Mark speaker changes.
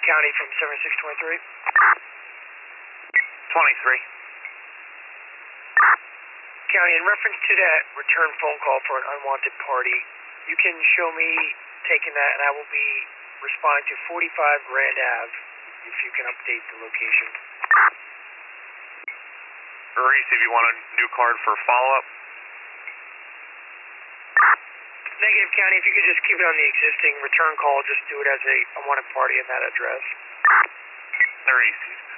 Speaker 1: County from 7623.
Speaker 2: 23.
Speaker 1: County, in reference to that return phone call for an unwanted party, you can show me taking that, and I will be responding to 45 Grand Ave if you can update the location.
Speaker 2: Reese, if you want a new card for follow-up?
Speaker 1: Negative, County, if you could just keep it on the existing return call, just do it as a unwanted party at that address.
Speaker 2: Reese.